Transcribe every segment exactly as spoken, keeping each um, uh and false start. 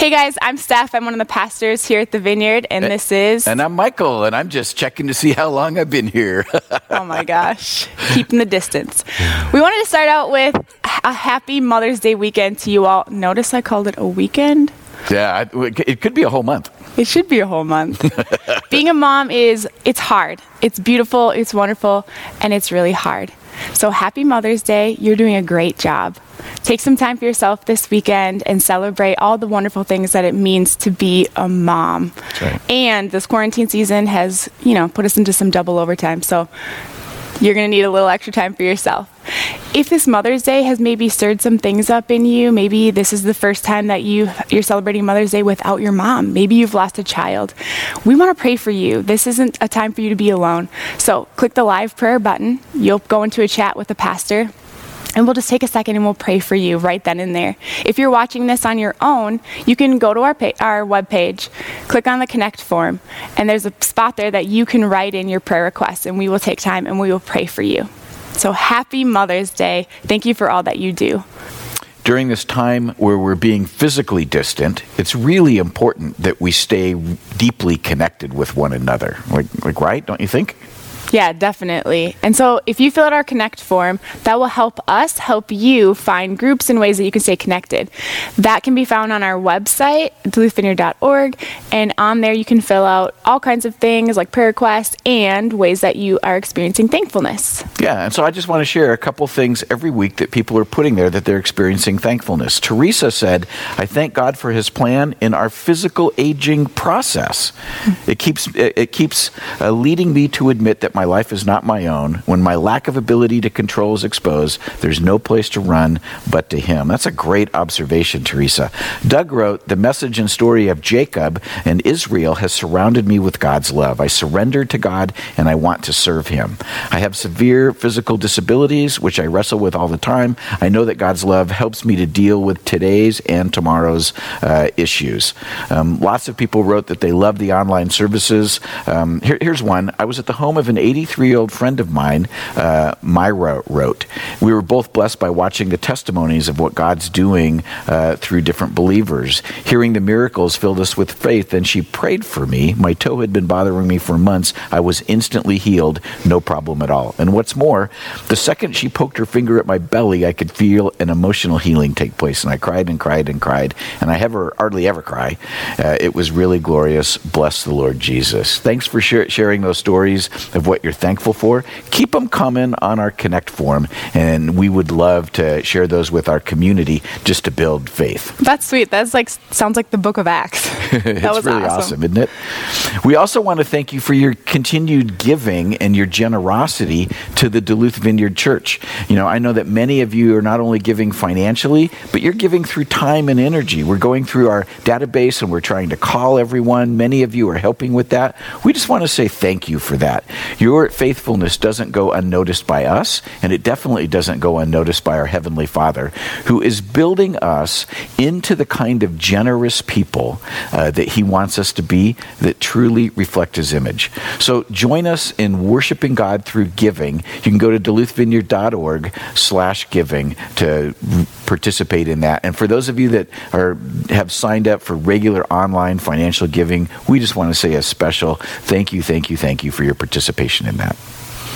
Hey guys, I'm Steph. I'm one of the pastors here at the Vineyard, and this is... And I'm Michael, and I'm just checking to see how long I've been here. Oh my gosh, keeping the distance. We wanted to start out with a happy Mother's Day weekend to you all. Notice I called it a weekend. Yeah, it could be a whole month. It should be a whole month. Being a mom is, it's hard. It's beautiful, it's wonderful, and it's really hard. So happy Mother's Day. You're doing a great job. Take some time for yourself this weekend and celebrate all the wonderful things that it means to be a mom. That's right. And this quarantine season has, you know, put us into some double overtime. So you're going to need a little extra time for yourself. If this Mother's Day has maybe stirred some things up in you, maybe this is the first time that you, you're celebrating Mother's Day without your mom. Maybe you've lost a child. We want to pray for you. This isn't a time for you to be alone. So click the live prayer button. You'll go into a chat with the pastor. And we'll just take a second and we'll pray for you right then and there. If you're watching this on your own, you can go to our pa- our webpage, click on the Connect form, and there's a spot there that you can write in your prayer requests, and we will take time and we will pray for you. So happy Mother's Day. Thank you for all that you do. During this time where we're being physically distant, it's really important that we stay deeply connected with one another. Like, like right? Don't you think? Yeah, definitely. And so if you fill out our Connect form, that will help us help you find groups and ways that you can stay connected. That can be found on our website, duluth vineyard dot org, and on there you can fill out all kinds of things like prayer requests and ways that you are experiencing thankfulness. Yeah, and so I just want to share a couple things every week that people are putting there that they're experiencing thankfulness. Teresa said, I thank God for his plan in our physical aging process. It keeps, it, it keeps uh, leading me to admit that my life is not my own. When my lack of ability to control is exposed, there's no place to run but to him. That's a great observation, Teresa. Doug wrote, the message and story of Jacob and Israel has surrounded me with God's love. I surrendered to God and I want to serve him. I have severe physical disabilities, which I wrestle with all the time. I know that God's love helps me to deal with today's and tomorrow's uh, issues. Um, lots of people wrote that they love the online services. Um, here, here's one. I was at the home of an eighty-three-year-old friend of mine, uh, Myra wrote. We were both blessed by watching the testimonies of what God's doing uh, through different believers. Hearing the miracles filled us with faith, and she prayed for me. My toe had been bothering me for months. I was instantly healed, no problem at all. And what's more, the second she poked her finger at my belly, I could feel an emotional healing take place, and I cried and cried and cried, and I never, hardly ever cry. Uh, it was really glorious. Bless the Lord Jesus. Thanks for sh- sharing those stories of what you're thankful for. Keep them coming on our Connect form, and we would love to share those with our community just to build faith. That's sweet. That's like sounds like the book of Acts. That it's was really awesome. awesome, isn't it? We also want to thank you for your continued giving and your generosity to the Duluth Vineyard Church. You know, I know that many of you are not only giving financially, but you're giving through time and energy. We're going through our database and we're trying to call everyone. Many of you are helping with that. We just want to say thank you for that. Your faithfulness doesn't go unnoticed by us, and it definitely doesn't go unnoticed by our Heavenly Father, who is building us into the kind of generous people uh, that he wants us to be, that truly reflect his image. So join us in worshiping God through giving. You can go to duluth vineyard dot org slash giving to participate in that. And for those of you that are have signed up for regular online financial giving, we just want to say a special thank you, thank you, thank you for your participation in that.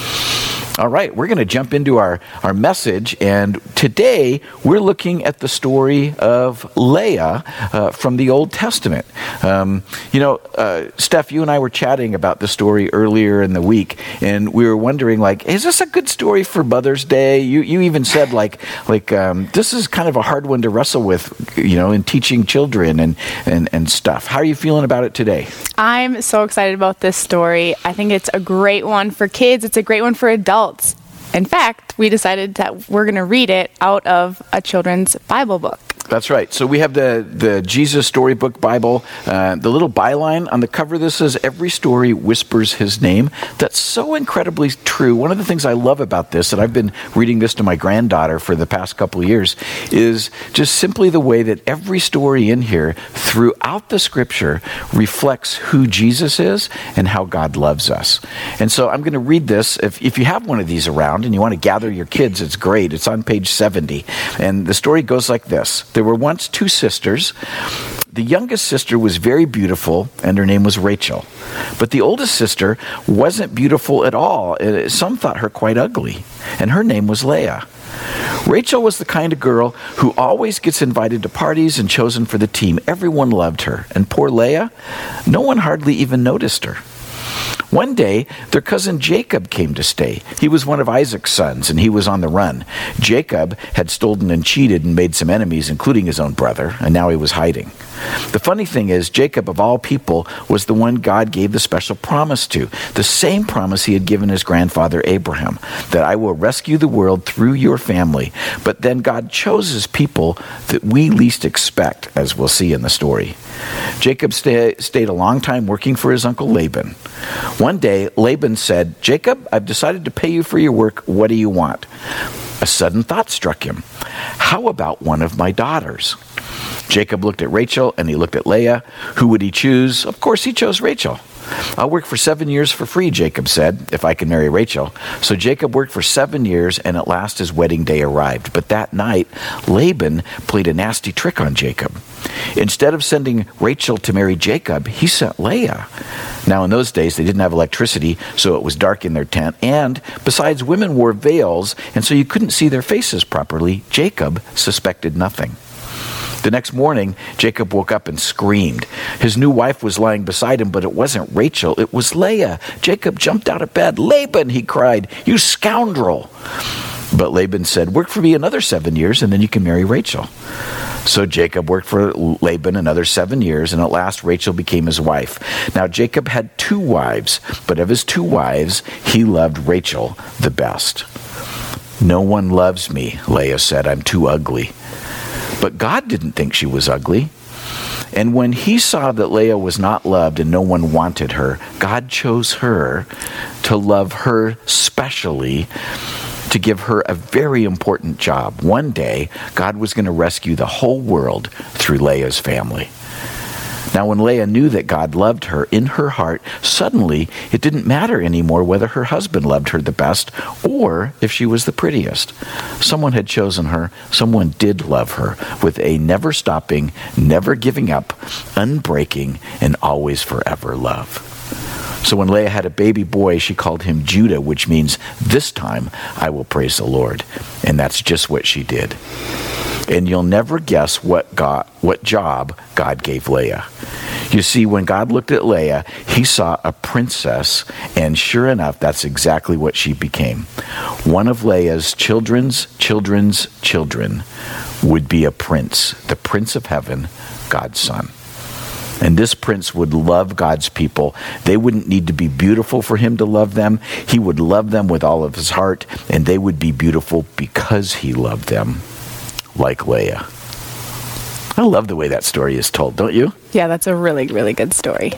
All right, we're going to jump into our, our message, and today we're looking at the story of Leah uh, from the Old Testament. Um, you know, uh, Steph, you and I were chatting about the story earlier in the week, and we were wondering, like, is this a good story for Mother's Day? You you even said, like, like um, this is kind of a hard one to wrestle with, you know, in teaching children and, and, and stuff. How are you feeling about it today? I'm so excited about this story. I think it's a great one for kids. It's a great one for adults. In fact, we decided that we're going to read it out of a children's Bible book. That's right. So we have the, the Jesus Storybook Bible. Uh, the little byline on the cover of this says, every story whispers his name. That's so incredibly true. One of the things I love about this, and I've been reading this to my granddaughter for the past couple of years, is just simply the way that every story in here throughout the scripture reflects who Jesus is and how God loves us. And so I'm going to read this. If, if you have one of these around and you want to gather your kids, it's great. It's on page seventy. And the story goes like this. There were once two sisters. The youngest sister was very beautiful, and her name was Rachel. But the oldest sister wasn't beautiful at all. Some thought her quite ugly, and her name was Leah. Rachel was the kind of girl who always gets invited to parties and chosen for the team. Everyone loved her, and poor Leah, no one hardly even noticed her. One day, their cousin Jacob came to stay. He was one of Isaac's sons, and he was on the run. Jacob had stolen and cheated and made some enemies, including his own brother, and now he was hiding. The funny thing is, Jacob, of all people, was the one God gave the special promise to, the same promise he had given his grandfather Abraham, that I will rescue the world through your family. But then God chose his people that we least expect, as we'll see in the story. Jacob stay, stayed a long time working for his uncle Laban. One day, Laban said, "Jacob, I've decided to pay you for your work. What do you want?" A sudden thought struck him. How about one of my daughters? Jacob looked at Rachel and he looked at Leah. Who would he choose? Of course he chose Rachel. "I'll work for seven years for free," Jacob said, "if I can marry Rachel." So Jacob worked for seven years, and at last his wedding day arrived. But that night, Laban played a nasty trick on Jacob. Instead of sending Rachel to marry Jacob, he sent Leah. Now, in those days, they didn't have electricity, so it was dark in their tent. And besides, women wore veils, and so you couldn't see their faces properly. Jacob suspected nothing. The next morning, Jacob woke up and screamed. His new wife was lying beside him, but it wasn't Rachel, it was Leah. Jacob jumped out of bed. "Laban," he cried, "you scoundrel." But Laban said, "Work for me another seven years, and then you can marry Rachel." So Jacob worked for Laban another seven years, and at last Rachel became his wife. Now Jacob had two wives, but of his two wives, he loved Rachel the best. "No one loves me," Leah said. "I'm too ugly." But God didn't think she was ugly. And when he saw that Leah was not loved and no one wanted her, God chose her to love her specially, to give her a very important job. One day, God was going to rescue the whole world through Leah's family. Now, when Leah knew that God loved her, in her heart, suddenly it didn't matter anymore whether her husband loved her the best or if she was the prettiest. Someone had chosen her. Someone did love her with a never stopping, never giving up, unbreaking, and always forever love. So when Leah had a baby boy, she called him Judah, which means, "This time I will praise the Lord." And that's just what she did. And you'll never guess what God, what job God gave Leah. You see, when God looked at Leah, he saw a princess, and sure enough, that's exactly what she became. One of Leah's children's children's children would be a prince, the Prince of Heaven, God's son. And this prince would love God's people. They wouldn't need to be beautiful for him to love them. He would love them with all of his heart, and they would be beautiful because he loved them, like Leah. I love the way that story is told, don't you? Yeah, that's a really, really good story.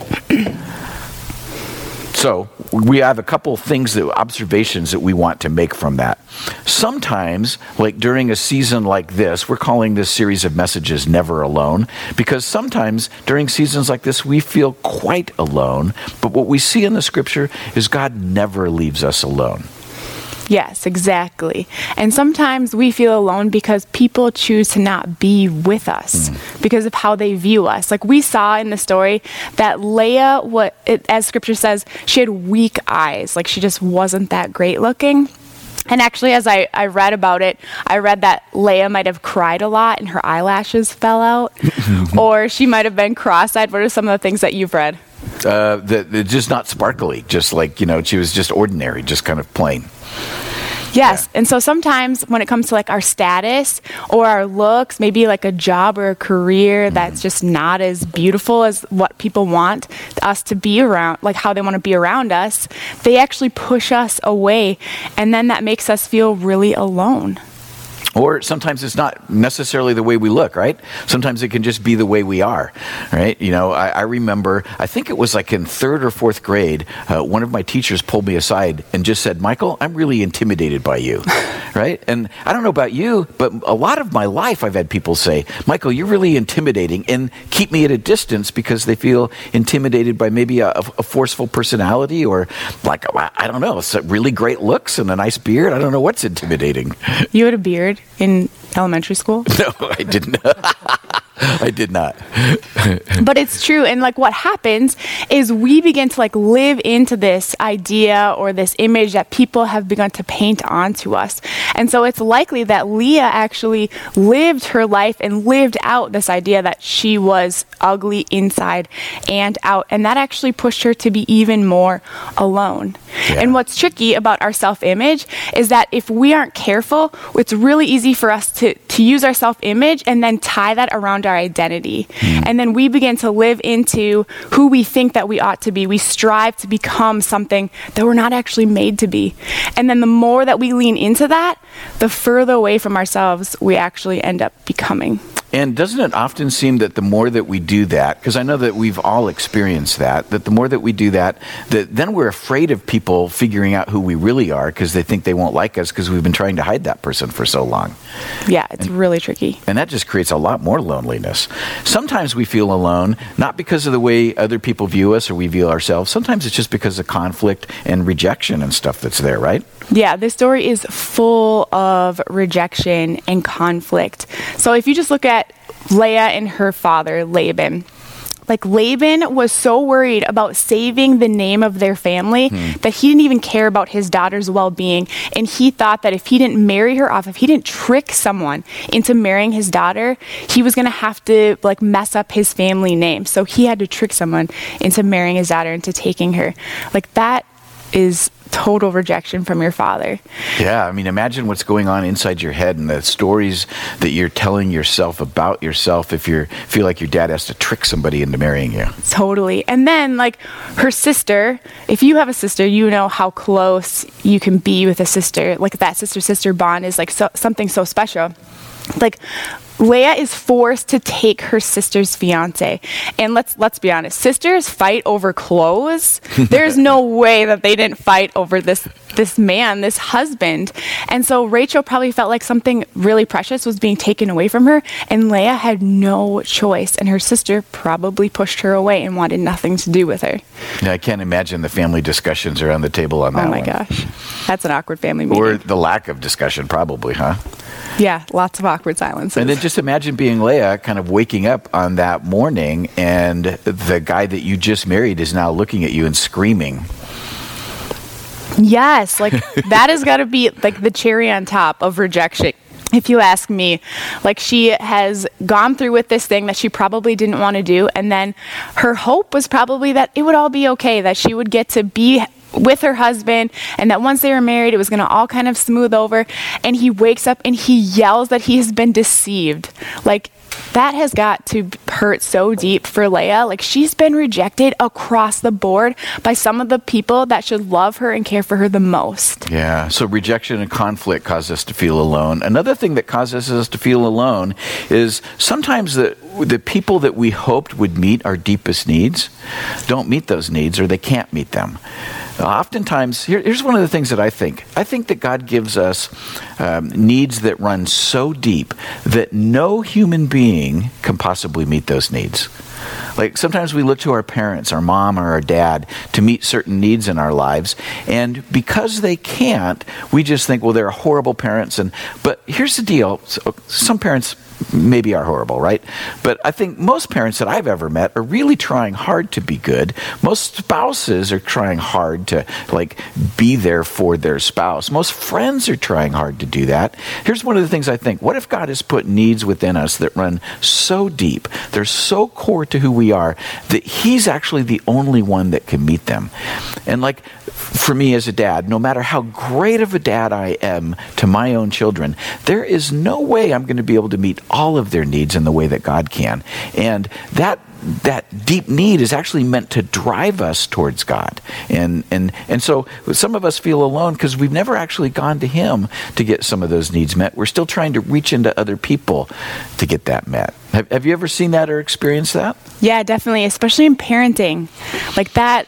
So we have a couple things, that observations that we want to make from that. Sometimes, like during a season like this, we're calling this series of messages Never Alone, because sometimes during seasons like this, we feel quite alone. But what we see in the scripture is God never leaves us alone. Yes, exactly. And sometimes we feel alone because people choose to not be with us mm. because of how they view us. Like we saw in the story that Leah, what it, as scripture says, she had weak eyes. Like she just wasn't that great looking. And actually, as I, I read about it, I read that Leah might have cried a lot and her eyelashes fell out. Or she might have been cross-eyed. What are some of the things that you've read? Uh, the, the, just not sparkly. Just like, you know, she was just ordinary, just kind of plain. Yes. Yeah. And so sometimes when it comes to like our status or our looks, maybe like a job or a career mm. that's just not as beautiful as what people want us to be around, like how they want to be around us, they actually push us away. And then that makes us feel really alone. Or sometimes it's not necessarily the way we look, right? Sometimes it can just be the way we are, right? You know, I, I remember, I think it was like in third or fourth grade, uh, one of my teachers pulled me aside and just said, "Michael, I'm really intimidated by you," right? And I don't know about you, but a lot of my life I've had people say, "Michael, you're really intimidating," and keep me at a distance because they feel intimidated by maybe a, a forceful personality or like, I don't know, it's really great looks and a nice beard. I don't know what's intimidating. You had a beard? in elementary school? No, I didn't. I did not. But it's true. And like what happens is we begin to like live into this idea or this image that people have begun to paint onto us. And so it's likely that Leah actually lived her life and lived out this idea that she was ugly inside and out. And that actually pushed her to be even more alone. Yeah. And what's tricky about our self-image is that if we aren't careful, it's really easy for us to, to use our self-image and then tie that around our identity. Mm. And then we begin to live into who we think that we ought to be. We strive to become something that we're not actually made to be. And then the more that we lean into that, the further away from ourselves we actually end up becoming. And doesn't it often seem that the more that we do that, because I know that we've all experienced that, that the more that we do that, that then we're afraid of people figuring out who we really are because they think they won't like us because we've been trying to hide that person for so long. Yeah, it's and, really tricky. And that just creates a lot more loneliness. Sometimes we feel alone, not because of the way other people view us or we view ourselves. Sometimes it's just because of conflict and rejection and stuff that's there, right? Yeah, this story is full of rejection and conflict. So if you just look at Leah and her father, Laban, like Laban was so worried about saving the name of their family hmm. that he didn't even care about his daughter's well-being. And he thought that if he didn't marry her off, if he didn't trick someone into marrying his daughter, he was going to have to like mess up his family name. So he had to trick someone into marrying his daughter, into taking her. Like that is total rejection from your father. Yeah, I mean, imagine what's going on inside your head and the stories that you're telling yourself about yourself if you feel like your dad has to trick somebody into marrying you. Totally. And then, like, her sister, if you have a sister, you know how close you can be with a sister. Like, that sister-sister bond is, like, so, something so special. Like, Leah is forced to take her sister's fiance. And let's let's be honest, sisters fight over clothes. There's no way that they didn't fight over this this man, this husband. And so Rachel probably felt like something really precious was being taken away from her, and Leah had no choice. And her sister probably pushed her away and wanted nothing to do with her. Yeah, I can't imagine the family discussions around the table on that one. Oh my one. gosh. That's an awkward family meeting. Or the lack of discussion, probably, huh? Yeah, lots of awkward silences. And then just imagine being Leah, kind of waking up on that morning, and the guy that you just married is now looking at you and screaming. Yes, like that has got to be like the cherry on top of rejection. If you ask me, like she has gone through with this thing that she probably didn't want to do. And then her hope was probably that it would all be okay, that she would get to be with her husband, and that once they were married, it was going to all kind of smooth over. And he wakes up and he yells that he has been deceived. Like, that has got to hurt so deep for Leah. Like, she's been rejected across the board by some of the people that should love her and care for her the most. Yeah, so rejection and conflict cause us to feel alone. Another thing that causes us to feel alone is sometimes the, the people that we hoped would meet our deepest needs don't meet those needs, or they can't meet them. Oftentimes, here, here's one of the things that I think. I think that God gives us um, needs that run so deep that no human being can possibly meet those needs. Like sometimes we look to our parents, our mom or our dad, to meet certain needs in our lives, and because they can't, we just think, well, they're horrible parents. And but here's the deal: so, some parents maybe are horrible, right? But I think most parents that I've ever met are really trying hard to be good. Most spouses are trying hard to like be there for their spouse. Most friends are trying hard to do that. Here's one of the things I think: what if God has put needs within us that run so deep, they're so core to who we are, that He's actually the only one that can meet them? And like for me as a dad, no matter how great of a dad I am to my own children, there is no way I'm going to be able to meet all of their needs in the way that God can. And that that deep need is actually meant to drive us towards God. And and and so some of us feel alone because we've never actually gone to Him to get some of those needs met. We're still trying to reach into other people to get that met. Have, have you ever seen that or experienced that? Yeah, definitely, especially in parenting. Like that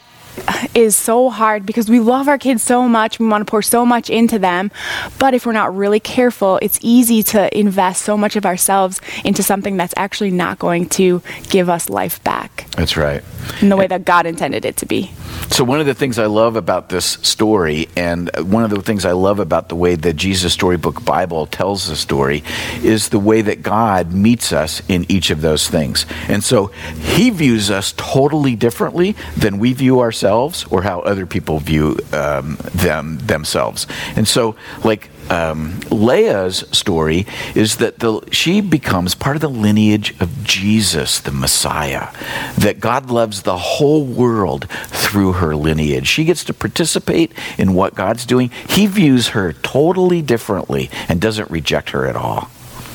is so hard because we love our kids so much. We want to pour so much into them. But if we're not really careful, it's easy to invest so much of ourselves into something that's actually not going to give us life back. That's right. In the way that God intended it to be. So one of the things I love about this story, and one of the things I love about the way the Jesus Storybook Bible tells the story, is the way that God meets us in each of those things. And so he views us totally differently than we view ourselves or how other people view um, them themselves. And so, like, Um, Leah's story is that the, she becomes part of the lineage of Jesus, the Messiah, that God loves the whole world through her lineage. She gets to participate in what God's doing. He views her totally differently and doesn't reject her at all.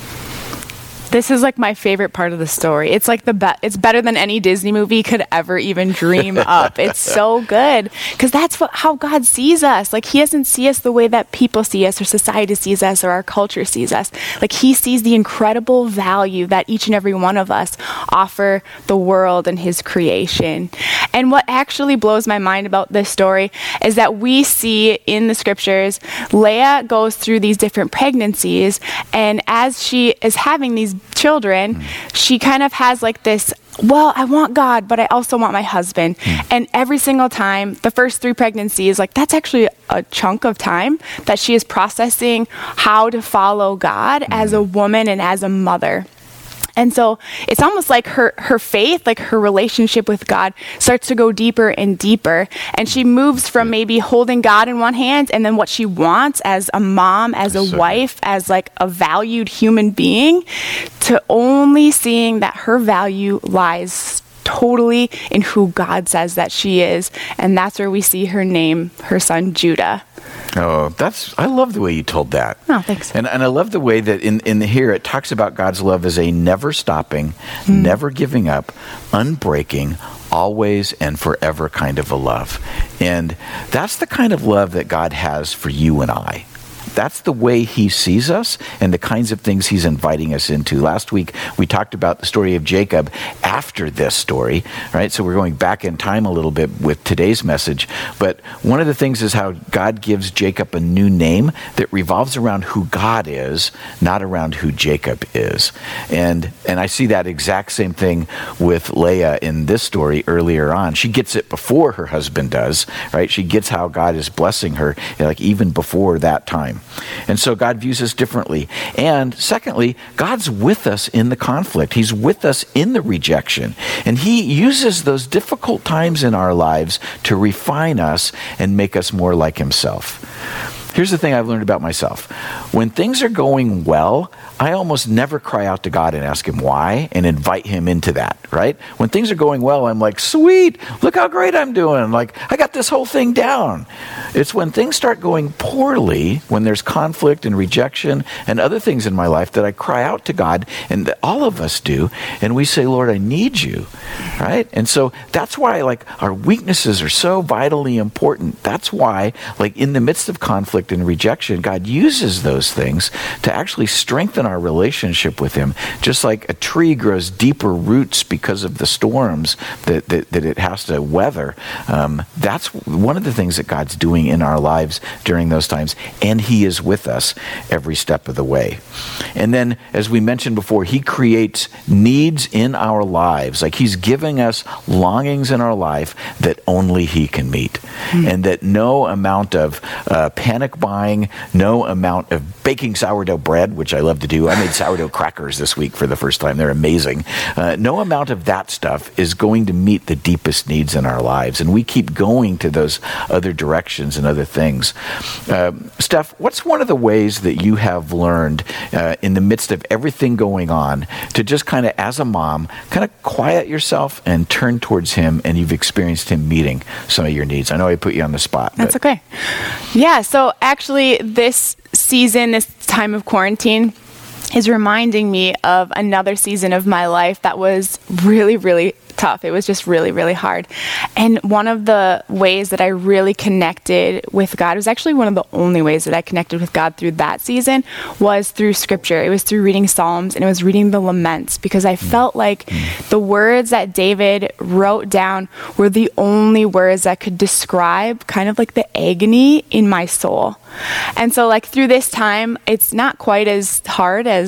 This is like my favorite part of the story. It's like the be- it's better than any Disney movie could ever even dream up. It's so good because that's what how God sees us. Like, he doesn't see us the way that people see us or society sees us or our culture sees us. Like, he sees the incredible value that each and every one of us offer the world and his creation. And what actually blows my mind about this story is that we see in the scriptures, Leah goes through these different pregnancies, and as she is having these children, mm. she kind of has like this, well, I want God, but I also want my husband. Mm. And every single time, the first three pregnancies, like, that's actually a chunk of time that she is processing how to follow God mm. as a woman and as a mother. And so it's almost like her, her faith, like her relationship with God, starts to go deeper and deeper. And she moves from maybe holding God in one hand and then what she wants as a mom, as a wife, as like a valued human being, to only seeing that her value lies totally in who God says that she is. And that's where we see her name her son Judah. Oh, that's, I love the way you told that. Oh, thanks. And and I love the way that in, in the here it talks about God's love as a never stopping, mm. never giving up, unbreaking, always and forever kind of a love. And that's the kind of love that God has for you and I. That's the way he sees us and the kinds of things he's inviting us into. Last week, we talked about the story of Jacob after this story, right? So we're going back in time a little bit with today's message. But one of the things is how God gives Jacob a new name that revolves around who God is, not around who Jacob is. And and I see that exact same thing with Leah in this story earlier on. She gets it before her husband does, right? She gets how God is blessing her, like even before that time. And so God views us differently. And secondly, God's with us in the conflict. He's with us in the rejection. And he uses those difficult times in our lives to refine us and make us more like himself. Here's the thing I've learned about myself. When things are going well, I almost never cry out to God and ask him why and invite him into that, right? When things are going well, I'm like, sweet, look how great I'm doing. Like, I got this whole thing down. It's when things start going poorly, when there's conflict and rejection and other things in my life, that I cry out to God, and that all of us do, and we say, Lord, I need you, right? And so that's why, like, our weaknesses are so vitally important. That's why, like, in the midst of conflict and rejection, God uses those things to actually strengthen our relationship with him. Just like a tree grows deeper roots because of the storms that, that, that it has to weather. Um, that's one of the things that God's doing in our lives during those times, and he is with us every step of the way. And then, as we mentioned before, he creates needs in our lives. Like, he's giving us longings in our life that only he can meet. Mm-hmm. And that no amount of uh, panic buying, no amount of baking sourdough bread, which I love to do. I made sourdough crackers this week for the first time. They're amazing. Uh, no amount of that stuff is going to meet the deepest needs in our lives. And we keep going to those other directions and other things. Uh, Steph, what's one of the ways that you have learned uh, in the midst of everything going on to just kind of, as a mom, kind of quiet yourself and turn towards him, and you've experienced him meeting some of your needs? I know I put you on the spot. That's but. Okay. Yeah, so actually this season, this time of quarantine, is reminding me of another season of my life that was really, really tough. It was just really, really hard. And one of the ways that I really connected with God, it was actually one of the only ways that I connected with God through that season, was through scripture. It was through reading Psalms, and it was reading the laments, because I felt like the words that David wrote down were the only words that could describe kind of like the agony in my soul. And so, like, through this time, it's not quite as hard as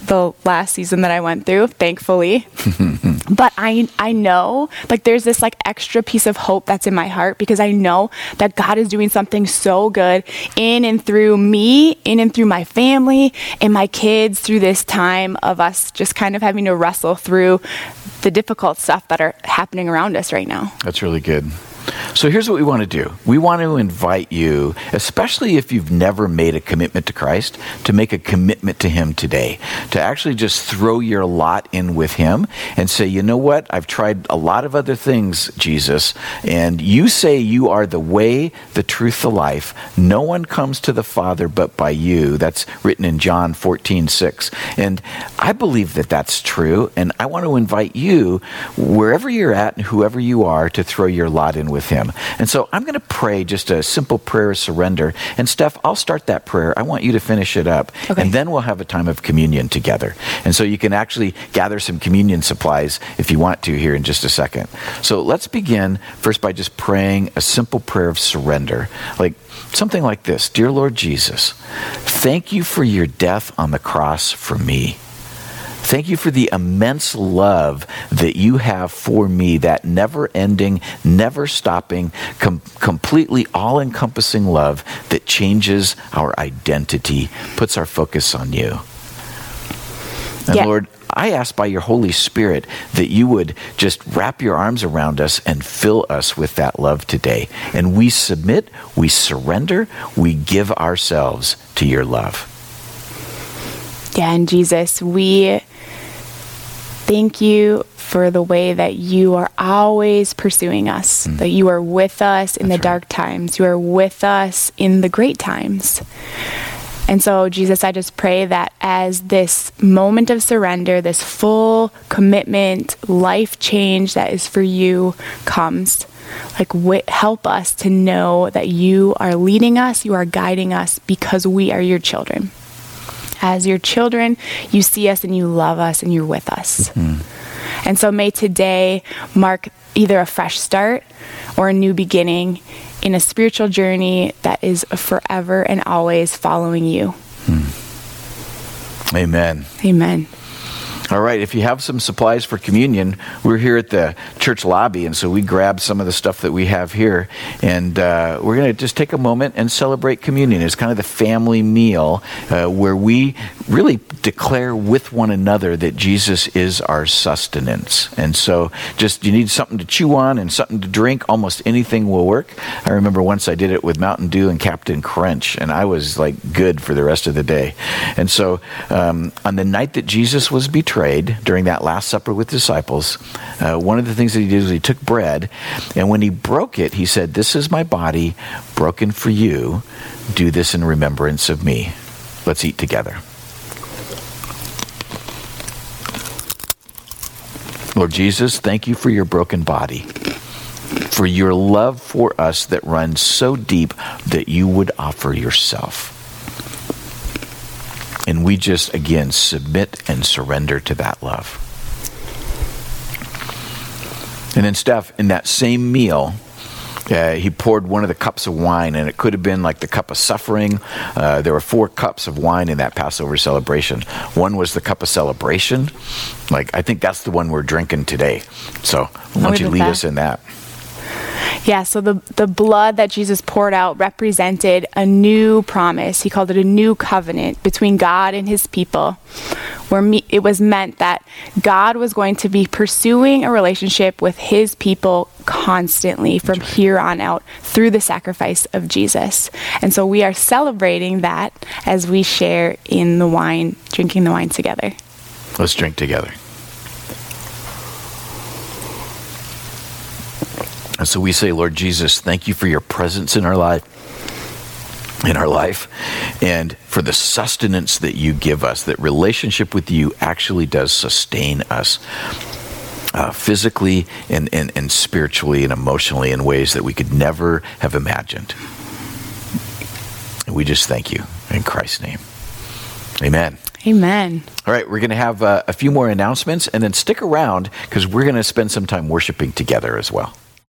the last season that I went through, thankfully. But I I know, like, there's this like extra piece of hope that's in my heart because I know that God is doing something so good in and through me, in and through my family and my kids through this time of us just kind of having to wrestle through the difficult stuff that are happening around us right now. That's really good. So here's what we want to do. We want to invite you, especially if you've never made a commitment to Christ, to make a commitment to Him today, to actually just throw your lot in with Him and say, you know what, I've tried a lot of other things, Jesus, and you say you are the way, the truth, the life. No one comes to the Father but by you. That's written in John fourteen six. And I believe that that's true, and I want to invite you, wherever you're at and whoever you are, to throw your lot in with Him. And so I'm going to pray just a simple prayer of surrender. And Steph, I'll start that prayer. I want you to finish it up. Okay. And then we'll have a time of communion together. And so you can actually gather some communion supplies if you want to here in just a second. So let's begin first by just praying a simple prayer of surrender. Like something like this. Dear Lord Jesus, thank you for your death on the cross for me. Thank you for the immense love that you have for me, that never-ending, never-stopping, com- completely all-encompassing love that changes our identity, puts our focus on you. And yeah. Lord, I ask by your Holy Spirit that you would just wrap your arms around us and fill us with that love today. And we submit, we surrender, we give ourselves to your love. Yeah, and Jesus, we thank you for the way that you are always pursuing us, mm. that you are with us in That's the right. dark times. You are with us in the great times. And so, Jesus, I just pray that as this moment of surrender, this full commitment, life change that is for you comes, like w- help us to know that you are leading us, you are guiding us because we are your children. As your children, you see us and you love us and you're with us. Mm-hmm. And so may today mark either a fresh start or a new beginning in a spiritual journey that is forever and always following you. Hmm. Amen. Amen. All right, if you have some supplies for communion, we're here at the church lobby, and so we grabbed some of the stuff that we have here, and uh, we're going to just take a moment and celebrate communion. It's kind of the family meal uh, where we really declare with one another that Jesus is our sustenance. And so just you need something to chew on and something to drink. Almost anything will work. I remember once I did it with Mountain Dew and Captain Crunch, and I was like good for the rest of the day. And so um, on the night that Jesus was betrayed, during that Last Supper with disciples, uh, one of the things that he did was he took bread, and when he broke it, he said, "This is my body broken for you. Do this in remembrance of me." Let's eat together. Lord Jesus, thank you for your broken body, for your love for us that runs so deep that you would offer yourself. And we just, again, submit and surrender to that love. And then, Steph, in that same meal, uh, he poured one of the cups of wine, and it could have been like the cup of suffering. Uh, there were four cups of wine in that Passover celebration. One was the cup of celebration. Like, I think that's the one we're drinking today. So why don't you lead us in that? Yeah, so the, the blood that Jesus poured out represented a new promise. He called it a new covenant between God and his people, where me, it was meant that God was going to be pursuing a relationship with his people constantly from right. here on out through the sacrifice of Jesus. And so we are celebrating that as we share in the wine, drinking the wine together. Let's drink together. And so we say, Lord Jesus, thank you for your presence in our life, in our life, and for the sustenance that you give us, that relationship with you actually does sustain us uh, physically and, and, and spiritually and emotionally in ways that we could never have imagined. And we just thank you in Christ's name. Amen. Amen. All right, we're going to have uh, a few more announcements, and then stick around because we're going to spend some time worshiping together as well.